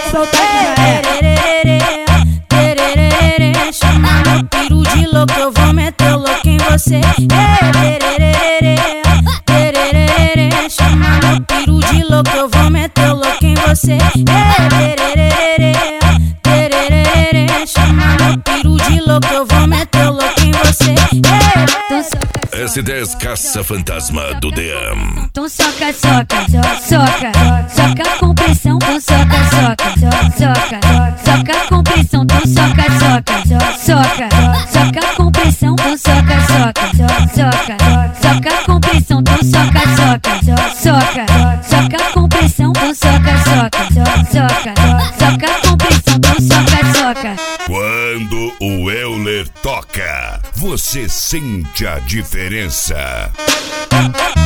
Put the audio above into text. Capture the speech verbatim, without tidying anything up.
soltar que já é. Chama meu piru de louco, eu vou meter o louco em você. Chama meu piru de louco, eu vou meter o louco em você. Chama meu piru de louco, eu vou meter o louco em você. S dez Caça-Fantasma do D M. Então soca, soca, soca, soca com pressão. Então soca, soca, soca, soca com pressão. Então soca, soca, soca, soca com pressão. Então soca, soca, soca, soca com pressão. Então soca, soca, soca, soca com pressão. Então soca, soca, soca, soca com pressão. Então soca, soca. Quando o Euler toca, você sente a diferença.